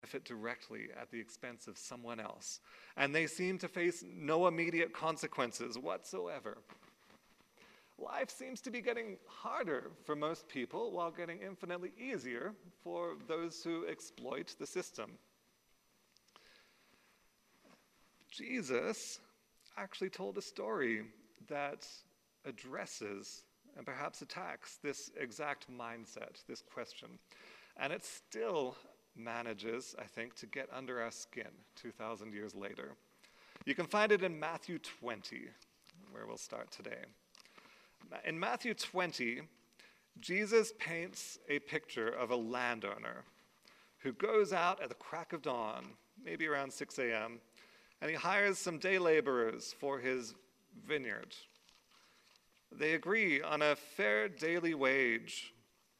benefit directly at the expense of someone else, and they seem to face no immediate consequences whatsoever. Life seems to be getting harder for most people while getting infinitely easier for those who exploit the system. Jesus actually told a story that addresses and perhaps attacks this exact mindset, this question. And it still manages, I think, to get under our skin 2,000 years later. You can find it in Matthew 20, where we'll start today. In Matthew 20, Jesus paints a picture of a landowner who goes out at the crack of dawn, maybe around 6 a.m., and he hires some day laborers for his vineyard. They agree on a fair daily wage,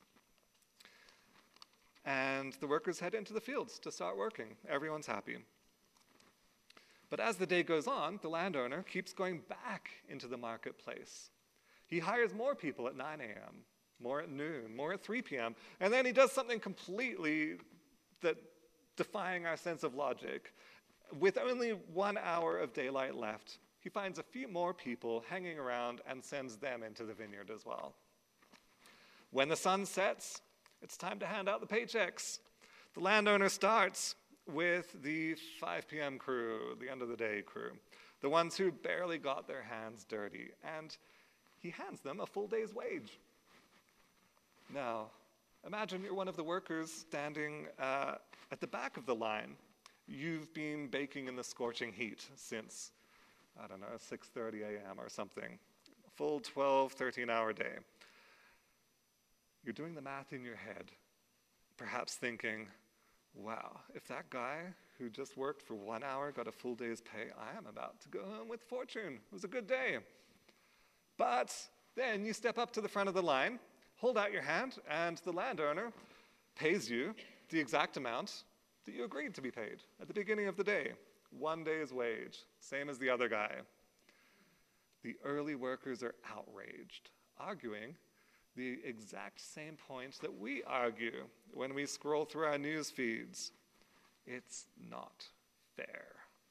and the workers head into the fields to start working. Everyone's happy. But as the day goes on, the landowner keeps going back into the marketplace. He hires more people at 9 a.m., more at noon, more at 3 p.m., and then he does something completely defying our sense of logic. With only 1 hour of daylight left, he finds a few more people hanging around and sends them into the vineyard as well. When the sun sets, it's time to hand out the paychecks. The landowner starts with the 5 p.m. crew, the end of the day crew, the ones who barely got their hands dirty, and he hands them a full day's wage. Now, imagine you're one of the workers standing at the back of the line. You've been baking in the scorching heat since, 6:30 a.m. or something. Full 12, 13-hour day. You're doing the math in your head, perhaps thinking, wow, if that guy who just worked for 1 hour got a full day's pay, I am about to go home with fortune. It was a good day. But then you step up to the front of the line, hold out your hand, and the landowner pays you the exact amount that you agreed to be paid at the beginning of the day. 1 day's wage, same as the other guy. The early workers are outraged, arguing the exact same points that we argue when we scroll through our news feeds. It's not fair.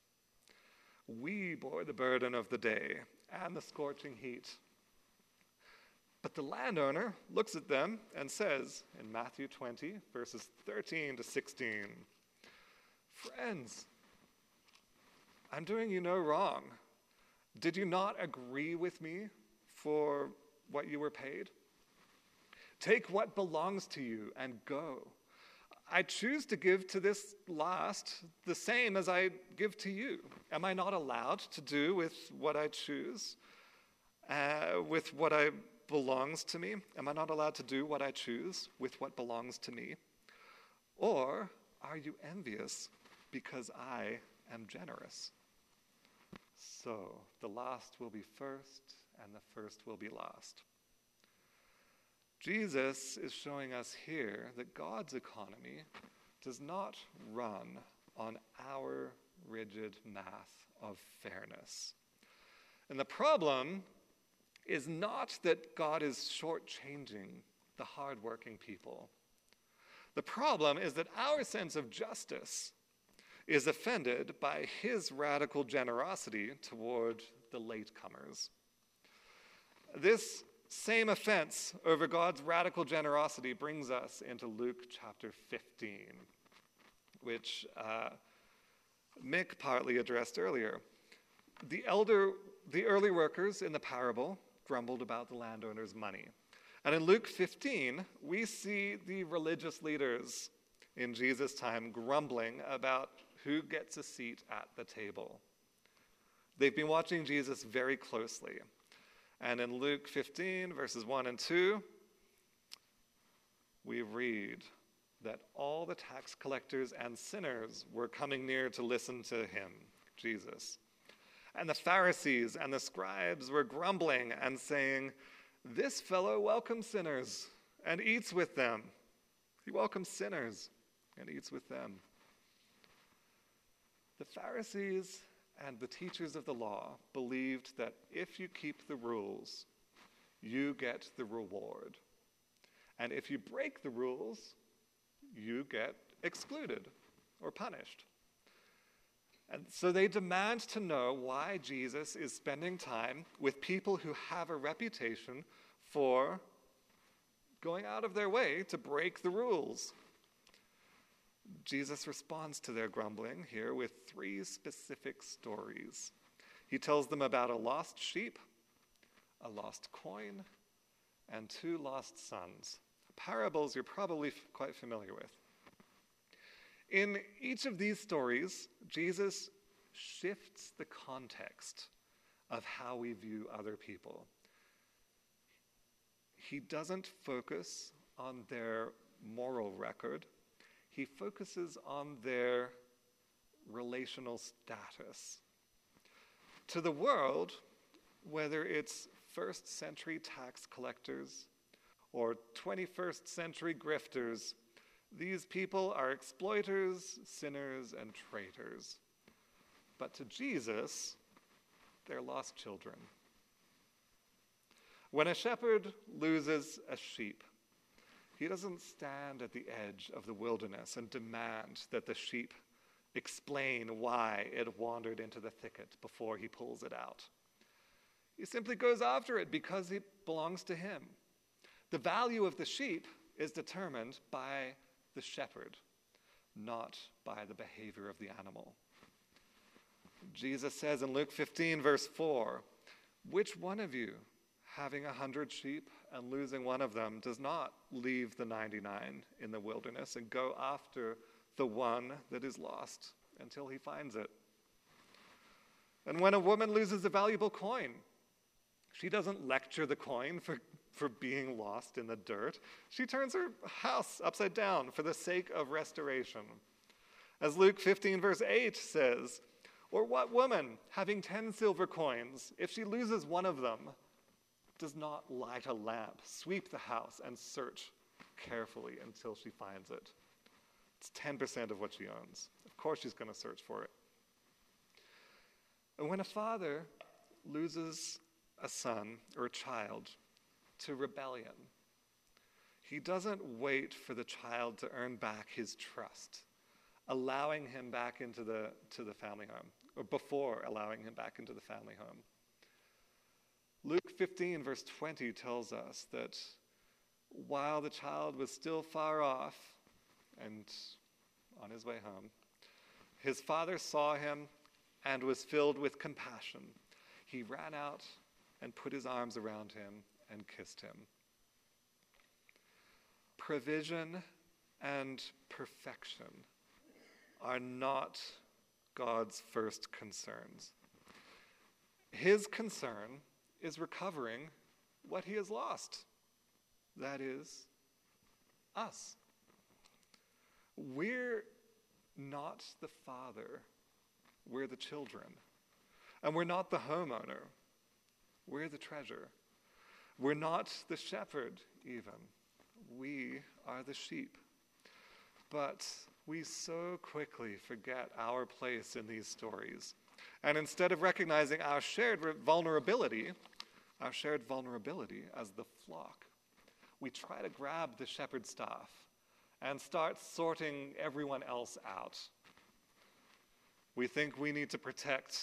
We bore the burden of the day and the scorching heat. But the landowner looks at them and says in Matthew 20, verses 13 to 16, "Friends, I'm doing you no wrong. Did you not agree with me for what you were paid? Take what belongs to you and go. I choose to give to this last the same as I give to you. Am I not allowed to do with what I choose, with what belongs to me? Am I not allowed to do what I choose with what belongs to me? Or are you envious because I am generous? So the last will be first, and the first will be last." Jesus is showing us here that God's economy does not run on our rigid math of fairness. And the problem is not that God is shortchanging the hardworking people. The problem is that our sense of justice is offended by his radical generosity toward the latecomers. This same offense over God's radical generosity brings us into Luke chapter 15, which Mick partly addressed earlier. The early workers in the parable grumbled about the landowner's money. And in Luke 15, we see the religious leaders in Jesus' time grumbling about who gets a seat at the table. They've been watching Jesus very closely. And in Luke 15, verses 1 and 2, we read that all the tax collectors and sinners were coming near to listen to him, Jesus. And the Pharisees and the scribes were grumbling and saying, "This fellow welcomes sinners and eats with them." He welcomes sinners and eats with them. The Pharisees and the teachers of the law believed that if you keep the rules, you get the reward. And if you break the rules, you get excluded. or punished. And so they demand to know why Jesus is spending time with people who have a reputation for going out of their way to break the rules. Jesus responds to their grumbling here with 3 specific stories. He tells them about a lost sheep, a lost coin, and 2 lost sons. Parables you're probably quite familiar with. In each of these stories, Jesus shifts the context of how we view other people. He doesn't focus on their moral record. He focuses on their relational status. To the world, whether it's first century tax collectors or 21st century grifters, these people are exploiters, sinners, and traitors. But to Jesus, they're lost children. When a shepherd loses a sheep, he doesn't stand at the edge of the wilderness and demand that the sheep explain why it wandered into the thicket before he pulls it out. He simply goes after it because it belongs to him. The value of the sheep is determined by the shepherd, not by the behavior of the animal. Jesus says in Luke 15, verse 4, "Which one of you, having 100 sheep and losing one of them, does not leave the 99 in the wilderness and go after the one that is lost until he finds it? And when a woman loses a valuable coin, she doesn't lecture the coin for being lost in the dirt. She turns her house upside down for the sake of restoration. As Luke 15, verse 8 says, or what woman, having 10 silver coins, if she loses one of them, does not light a lamp, sweep the house, and search carefully until she finds it? It's 10% of what she owns. Of course she's going to search for it. And when a father loses a son or a child to rebellion, he doesn't wait for the child to earn back his trust, allowing him back into the family home, or before allowing him back into the family home. Luke 15, verse 20 tells us that while the child was still far off and on his way home, his father saw him and was filled with compassion. He ran out and put his arms around him and kissed him. Provision and perfection are not God's first concerns. His concern is recovering what he has lost. That is, us. We're not the father, we're the children. And we're not the homeowner, we're the treasure. We're not the shepherd even, we are the sheep. But we so quickly forget our place in these stories. And instead of recognizing our shared vulnerability as the flock, we try to grab the shepherd's staff and start sorting everyone else out. We think we need to protect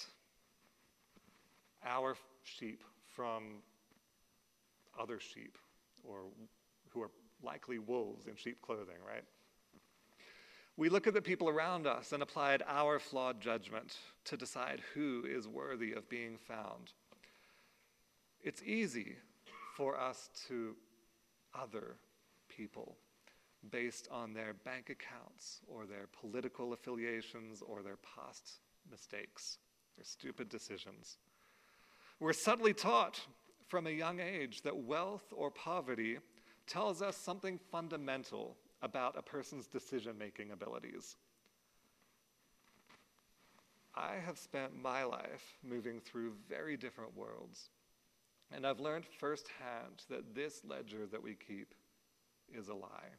our sheep from other sheep, or who are likely wolves in sheep clothing, right? We look at the people around us and applied our flawed judgment to decide who is worthy of being found. It's easy for us to other people based on their bank accounts or their political affiliations or their past mistakes, their stupid decisions. We're subtly taught from a young age that wealth or poverty tells us something fundamental about a person's decision-making abilities. I have spent my life moving through very different worlds, and I've learned firsthand that this ledger that we keep is a lie.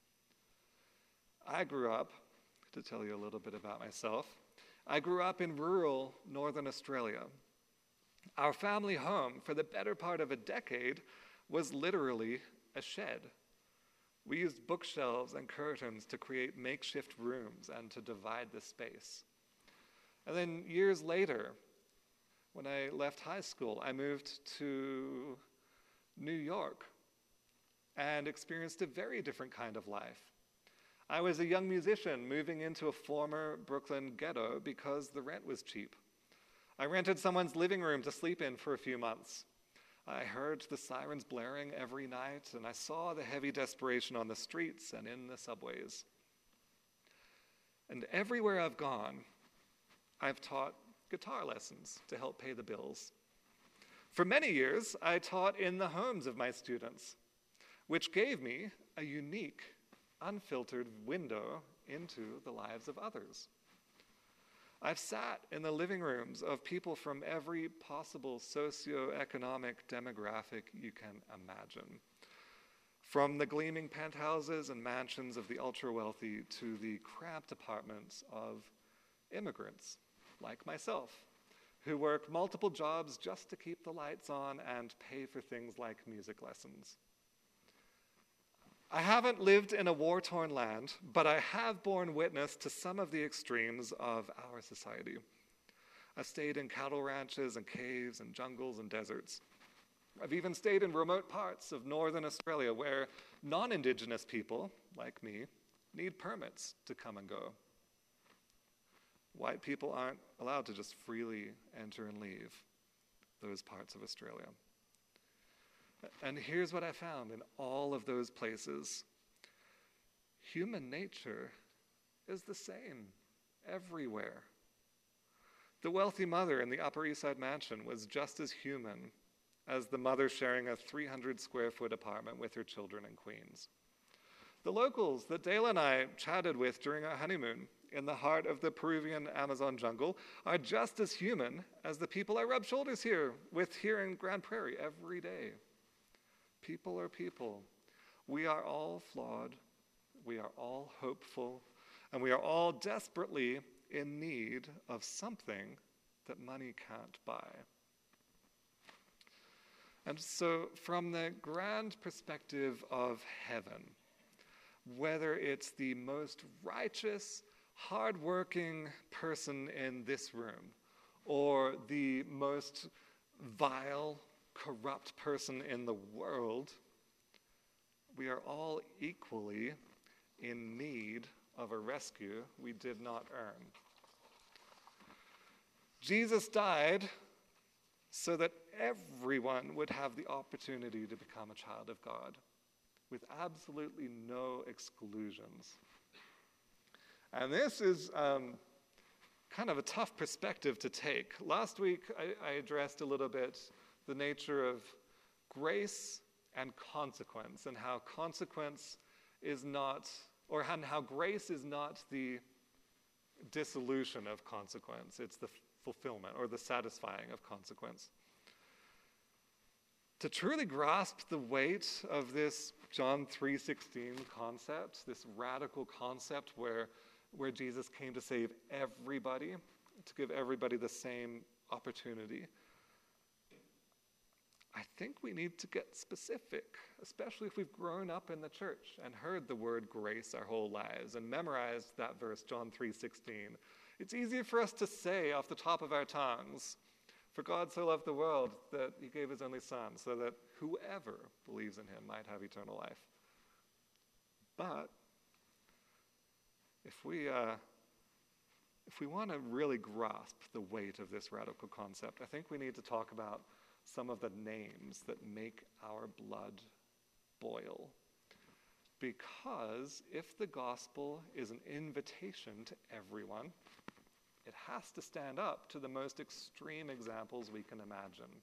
I grew up, to tell you a little bit about myself, I grew up in rural northern Australia. Our family home for the better part of a decade was literally a shed. We used bookshelves and curtains to create makeshift rooms and to divide the space. And then years later, when I left high school, I moved to New York and experienced a very different kind of life. I was a young musician moving into a former Brooklyn ghetto because the rent was cheap. I rented someone's living room to sleep in for a few months. I heard the sirens blaring every night, and I saw the heavy desperation on the streets and in the subways. And everywhere I've gone, I've taught guitar lessons to help pay the bills. For many years, I taught in the homes of my students, which gave me a unique, unfiltered window into the lives of others. I've sat in the living rooms of people from every possible socioeconomic demographic you can imagine, from the gleaming penthouses and mansions of the ultra-wealthy to the cramped apartments of immigrants like myself, who work multiple jobs just to keep the lights on and pay for things like music lessons. I haven't lived in a war-torn land, but I have borne witness to some of the extremes of our society. I've stayed in cattle ranches and caves and jungles and deserts. I've even stayed in remote parts of northern Australia where non-Indigenous people, like me, need permits to come and go. White people aren't allowed to just freely enter and leave those parts of Australia. And here's what I found in all of those places. Human nature is the same everywhere. The wealthy mother in the Upper East Side mansion was just as human as the mother sharing a 300-square-foot apartment with her children in Queens. The locals that Dale and I chatted with during our honeymoon in the heart of the Peruvian Amazon jungle are just as human as the people I rub shoulders with here in Grand Prairie every day. People are people. We are all flawed. We are all hopeful. And we are all desperately in need of something that money can't buy. And so from the grand perspective of heaven, whether it's the most righteous, hardworking person in this room or the most vile, corrupt person in the world, we are all equally in need of a rescue we did not earn. Jesus died so that everyone would have the opportunity to become a child of God, with absolutely no exclusions. And this is kind of a tough perspective to take. Last week, I addressed a little bit the nature of grace and consequence, and how consequence is not, or how grace is not the dissolution of consequence, it's the fulfillment or the satisfying of consequence. To truly grasp the weight of this John 3:16 concept, this radical concept where Jesus came to save everybody, to give everybody the same opportunity, I think we need to get specific, especially if we've grown up in the church and heard the word grace our whole lives and memorized that verse, John 3:16. It's easier for us to say off the top of our tongues, "For God so loved the world that he gave his only son, so that whoever believes in him might have eternal life." But if we want to really grasp the weight of this radical concept, I think we need to talk about some of the names that make our blood boil. Because if the gospel is an invitation to everyone, it has to stand up to the most extreme examples we can imagine.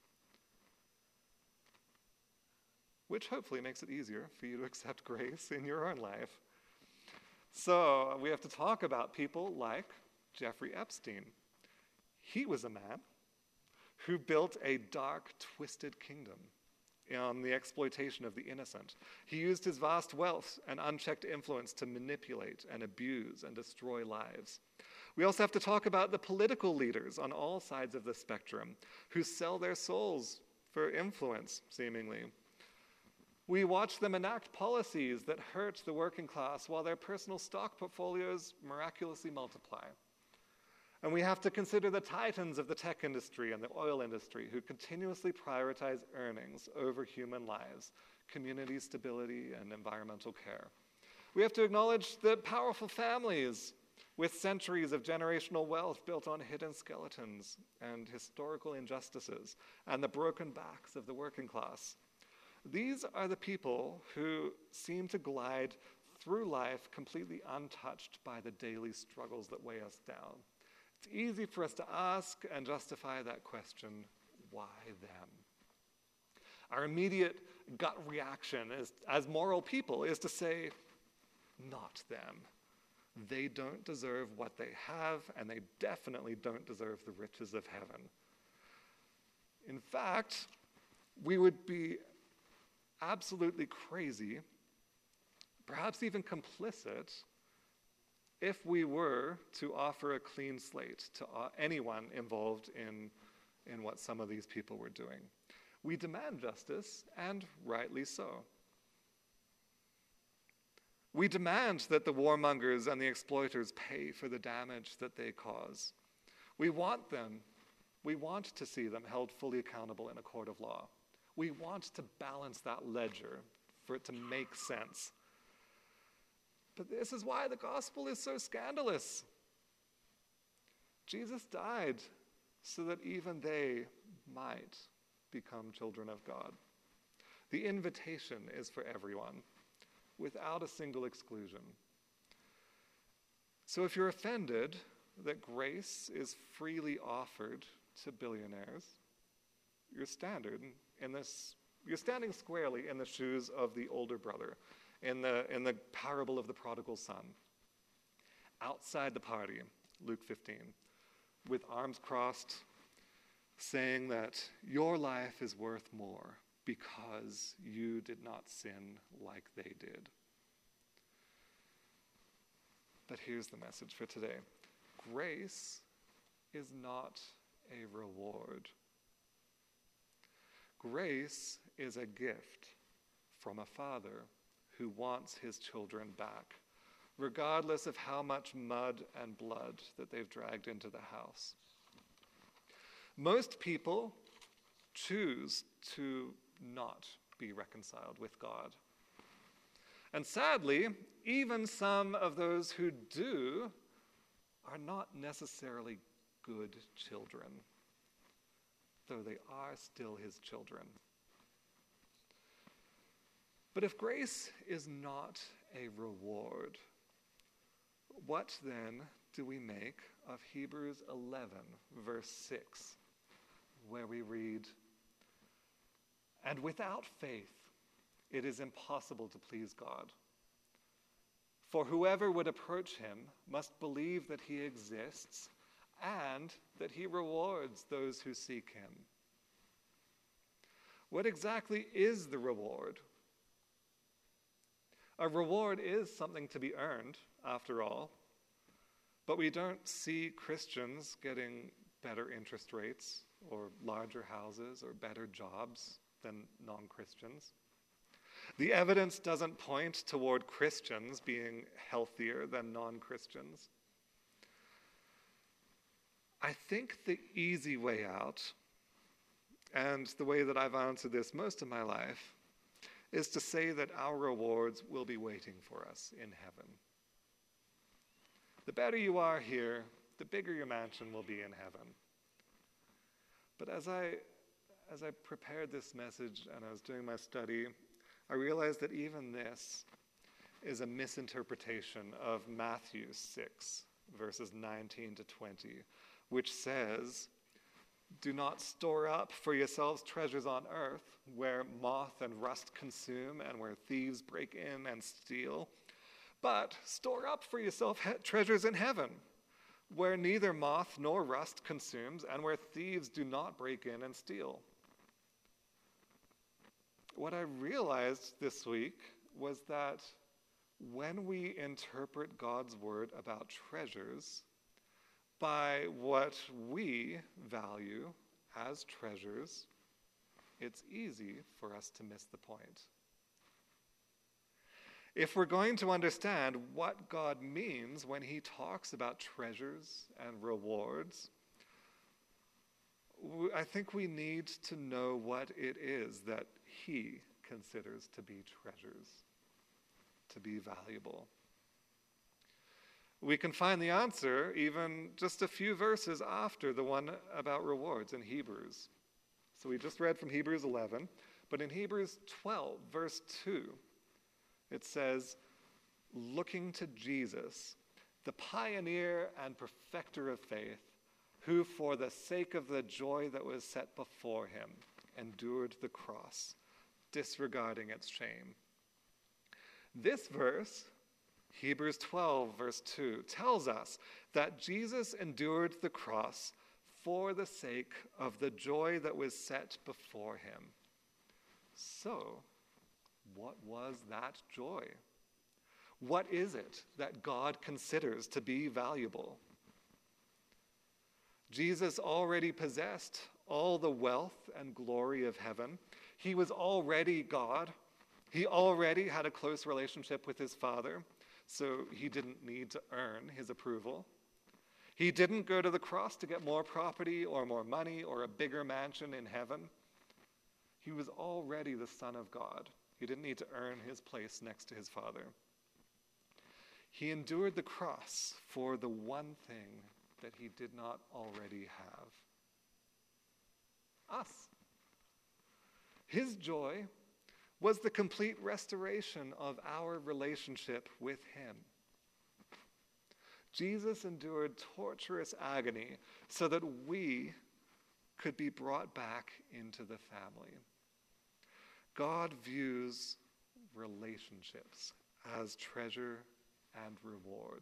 Which hopefully makes it easier for you to accept grace in your own life. So we have to talk about people like Jeffrey Epstein. He was a man who built a dark, twisted kingdom on the exploitation of the innocent. He used his vast wealth and unchecked influence to manipulate and abuse and destroy lives. We also have to talk about the political leaders on all sides of the spectrum who sell their souls for influence, seemingly. We watch them enact policies that hurt the working class while their personal stock portfolios miraculously multiply. And we have to consider the titans of the tech industry and the oil industry who continuously prioritize earnings over human lives, community stability, and environmental care. We have to acknowledge the powerful families with centuries of generational wealth built on hidden skeletons and historical injustices, and the broken backs of the working class. These are the people who seem to glide through life completely untouched by the daily struggles that weigh us down. It's easy for us to ask and justify that question, why them? Our immediate gut reaction as moral people is to say, not them. They don't deserve what they have, and they definitely don't deserve the riches of heaven. In fact, we would be absolutely crazy, perhaps even complicit, if we were to offer a clean slate to anyone involved in what some of these people were doing. We demand justice, and rightly so. We demand that the warmongers and the exploiters pay for the damage that they cause. We want to see them held fully accountable in a court of law. We want to balance that ledger for it to make sense. But this is why the gospel is so scandalous. Jesus died so that even they might become children of God. The invitation is for everyone, without a single exclusion. So if you're offended that grace is freely offered to billionaires, you're standing squarely in the shoes of the older brother in the parable of the prodigal son. Outside the party, Luke 15, with arms crossed, saying that your life is worth more because you did not sin like they did. But here's the message for today. Grace is not a reward. Grace is a gift from a father who wants his children back, regardless of how much mud and blood that they've dragged into the house. Most people choose to not be reconciled with God. And sadly, even some of those who do are not necessarily good children, though they are still his children. But if grace is not a reward, what then do we make of Hebrews 11, verse 6, where we read, "And without faith it is impossible to please God. For whoever would approach him must believe that he exists and that he rewards those who seek him." What exactly is the reward? A reward is something to be earned, after all, but we don't see Christians getting better interest rates or larger houses or better jobs than non-Christians. The evidence doesn't point toward Christians being healthier than non-Christians. I think the easy way out, and the way that I've answered this most of my life, is to say that our rewards will be waiting for us in heaven. The better you are here, the bigger your mansion will be in heaven. But as I prepared this message and I was doing my study, I realized that even this is a misinterpretation of Matthew 6, verses 19 to 20, which says, "Do not store up for yourselves treasures on earth, where moth and rust consume and where thieves break in and steal. But store up for yourself treasures in heaven, where neither moth nor rust consumes and where thieves do not break in and steal." What I realized this week was that when we interpret God's word about treasures by what we value as treasures, it's easy for us to miss the point. If we're going to understand what God means when he talks about treasures and rewards, I think we need to know what it is that he considers to be treasures, to be valuable. We can find the answer even just a few verses after the one about rewards in Hebrews. So we just read from Hebrews 11, but in Hebrews 12, verse 2, it says, looking to Jesus, the pioneer and perfecter of faith, who for the sake of the joy that was set before him endured the cross, disregarding its shame. This verse, Hebrews 12, verse 2, tells us that Jesus endured the cross for the sake of the joy that was set before him. So, what was that joy? What is it that God considers to be valuable? Jesus already possessed all the wealth and glory of heaven. He was already God. He already had a close relationship with his Father, so he didn't need to earn his approval. He didn't go to the cross to get more property or more money or a bigger mansion in heaven. He was already the Son of God. He didn't need to earn his place next to his Father. He endured the cross for the one thing that he did not already have: us. His joy was the complete restoration of our relationship with him. Jesus endured torturous agony so that we could be brought back into the family. God views relationships as treasure and reward.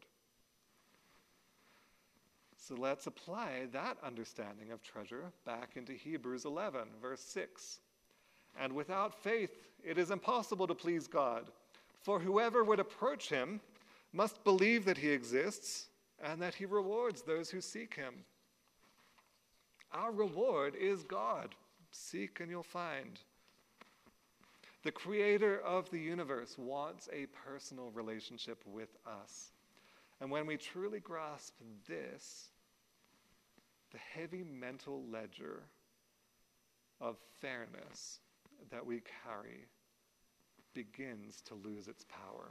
So let's apply that understanding of treasure back into Hebrews 11, verse 6. And without faith, it is impossible to please God, for whoever would approach him must believe that he exists and that he rewards those who seek him. Our reward is God. Seek and you'll find. The creator of the universe wants a personal relationship with us. And when we truly grasp this, the heavy mental ledger of fairness that we carry begins to lose its power.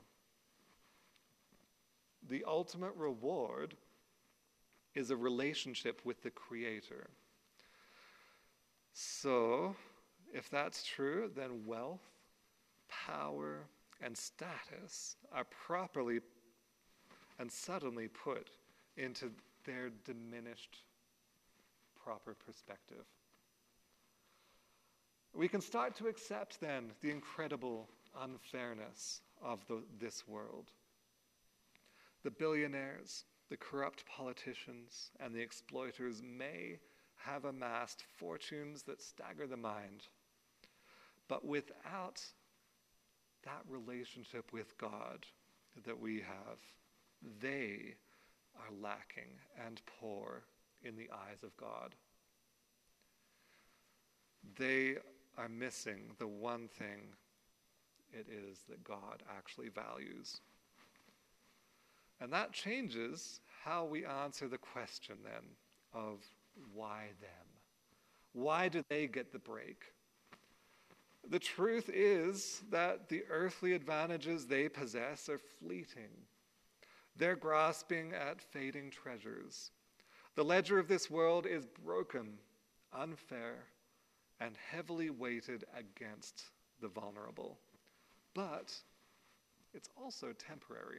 The ultimate reward is a relationship with the Creator. So, if that's true, then wealth, power, and status are properly and suddenly put into their diminished proper perspective. We can start to accept then the incredible unfairness of this world. The billionaires, the corrupt politicians, and the exploiters may have amassed fortunes that stagger the mind, but without that relationship with God that we have, they are lacking and poor in the eyes of God. They are missing the one thing it is that God actually values. And that changes how we answer the question then of why them? Why do they get the break? The truth is that the earthly advantages they possess are fleeting. They're grasping at fading treasures. The ledger of this world is broken, unfair, and heavily weighted against the vulnerable. But it's also temporary.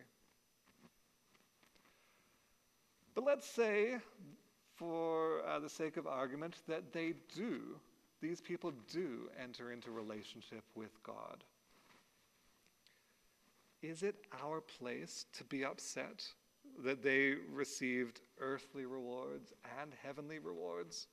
But let's say, for the sake of argument, that these people do enter into relationship with God. Is it our place to be upset that they received earthly rewards and heavenly rewards?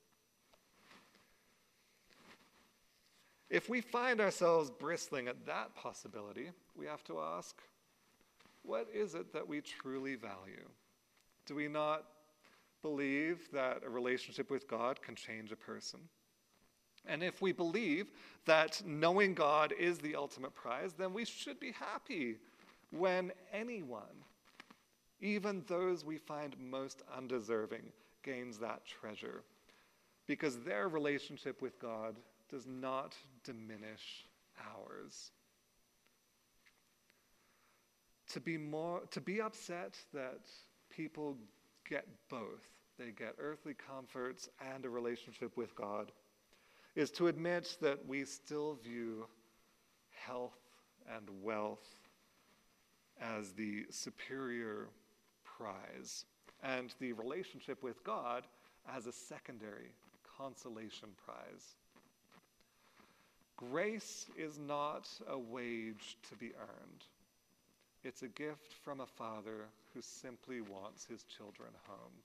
If we find ourselves bristling at that possibility, we have to ask, what is it that we truly value? Do we not believe that a relationship with God can change a person? And if we believe that knowing God is the ultimate prize, then we should be happy when anyone, even those we find most undeserving, gains that treasure, because their relationship with God does not diminish ours. To be upset that people get both, they get earthly comforts and a relationship with God, is to admit that we still view health and wealth as the superior prize, and the relationship with God as a secondary consolation prize. Grace is not a wage to be earned. It's a gift from a Father who simply wants his children home.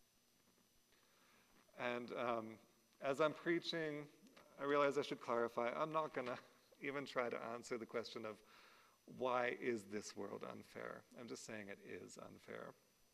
And as I'm preaching, I realize I should clarify, I'm not going to even try to answer the question of why is this world unfair? I'm just saying it is unfair.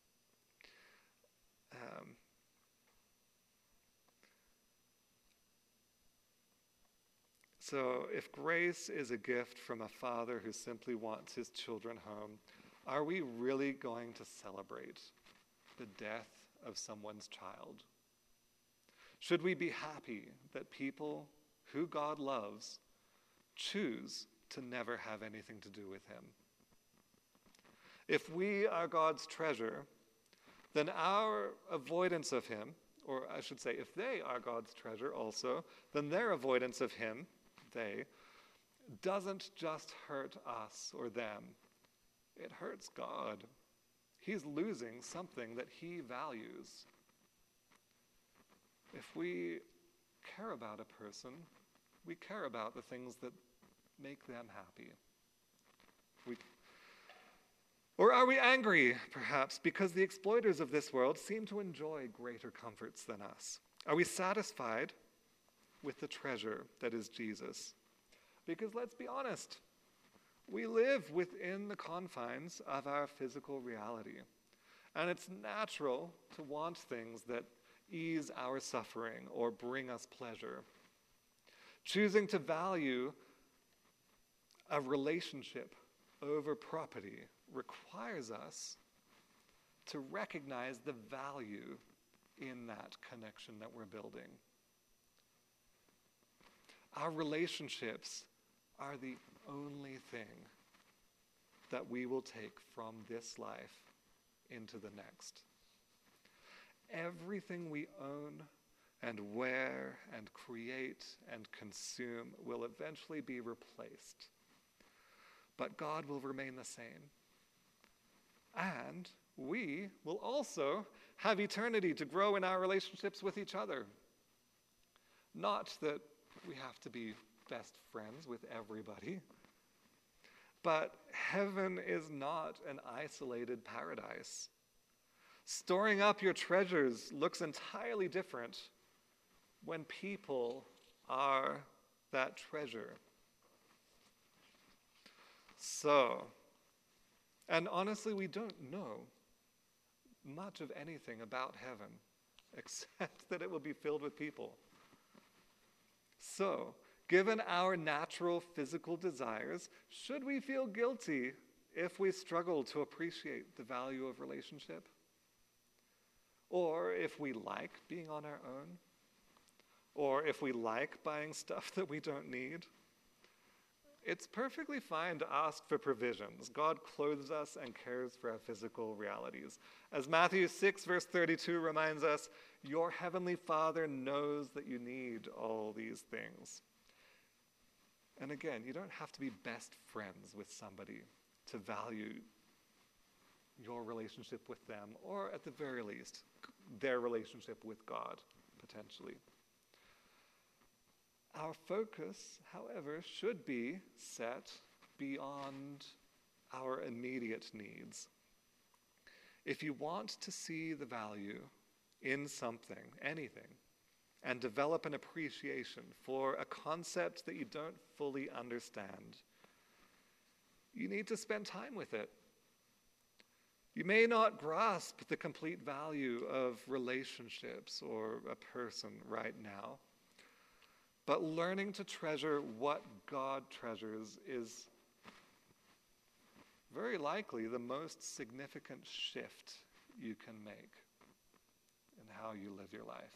So if grace is a gift from a Father who simply wants his children home, are we really going to celebrate the death of someone's child? Should we be happy that people who God loves choose to never have anything to do with him? If we are God's treasure, then our avoidance of him, or I should say, if they are God's treasure also, then their avoidance of him, they, doesn't just hurt us or them. It hurts God. He's losing something that he values. If we care about a person, we care about the things that make them happy. Or are we angry, perhaps, because the exploiters of this world seem to enjoy greater comforts than us? Are we satisfied with the treasure that is Jesus? Because let's be honest, we live within the confines of our physical reality. And it's natural to want things that ease our suffering or bring us pleasure. Choosing to value a relationship over property requires us to recognize the value in that connection that we're building. Our relationships are the only thing that we will take from this life into the next. Everything we own and wear and create and consume will eventually be replaced. But God will remain the same. And we will also have eternity to grow in our relationships with each other. Not that we have to be best friends with everybody, but heaven is not an isolated paradise. Storing up your treasures looks entirely different when people are that treasure. So, and honestly, we don't know much of anything about heaven, except that it will be filled with people. So, given our natural physical desires, should we feel guilty if we struggle to appreciate the value of relationship? Or if we like being on our own? Or if we like buying stuff that we don't need? It's perfectly fine to ask for provisions. God clothes us and cares for our physical realities. As Matthew 6, verse 32 reminds us, your heavenly Father knows that you need all these things. And again, you don't have to be best friends with somebody to value your relationship with them, or at the very least, their relationship with God, potentially. Our focus, however, should be set beyond our immediate needs. If you want to see the value in something, anything, and develop an appreciation for a concept that you don't fully understand, you need to spend time with it. You may not grasp the complete value of relationships or a person right now, but learning to treasure what God treasures is very likely the most significant shift you can make in how you live your life.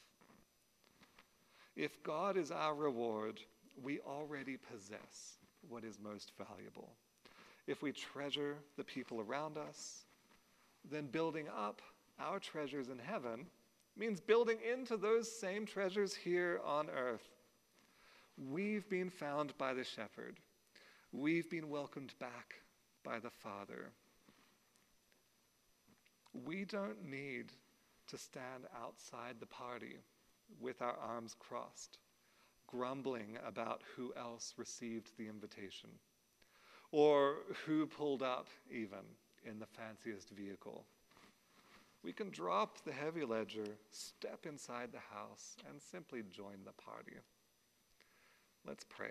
If God is our reward, we already possess what is most valuable. If we treasure the people around us, then building up our treasures in heaven means building into those same treasures here on earth. We've been found by the shepherd. We've been welcomed back by the Father. We don't need to stand outside the party with our arms crossed, grumbling about who else received the invitation, or who pulled up even in the fanciest vehicle. We can drop the heavy ledger, step inside the house, and simply join the party. Let's pray.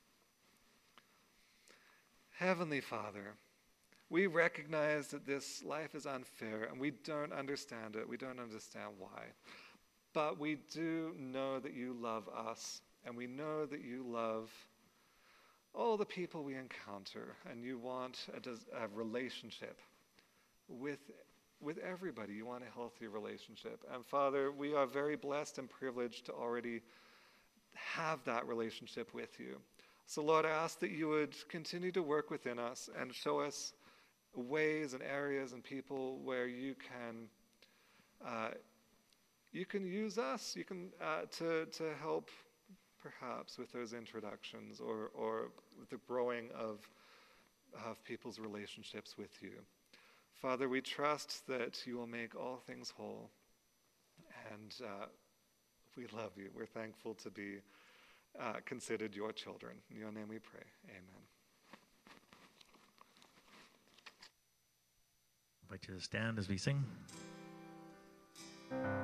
Heavenly Father, we recognize that this life is unfair and we don't understand it. We don't understand why. But we do know that you love us, and we know that you love all the people we encounter, and you want a relationship with everybody. You want a healthy relationship. And Father, we are very blessed and privileged to already have that relationship with you. So Lord, I ask that you would continue to work within us and show us ways and areas and people where you can use us. You can to help perhaps with those introductions or with the growing of people's relationships with you. Father, we trust that you will make all things whole, and we love you. We're thankful to be considered your children. In your name we pray. Amen. I invite you to stand as we sing.